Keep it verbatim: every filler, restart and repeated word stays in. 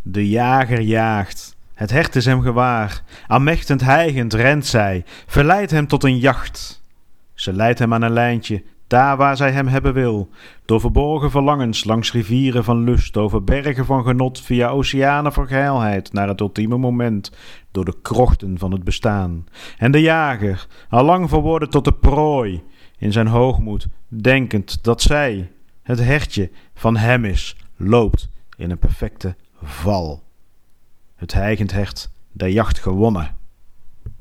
De jager jaagt. Het hert is hem gewaar. Aanmächtend hijgend rent zij, verleidt hem tot een jacht. Ze leidt hem aan een lijntje, daar waar zij hem hebben wil. Door verborgen verlangens, langs rivieren van lust, over bergen van genot, via oceanen van geilheid, naar het ultieme moment, door de krochten van het bestaan. En de jager, allang verworden tot de prooi, in zijn hoogmoed, denkend dat zij, het hertje, van hem is, loopt in een perfecte val. Het hijgend hert der jacht gewonnen.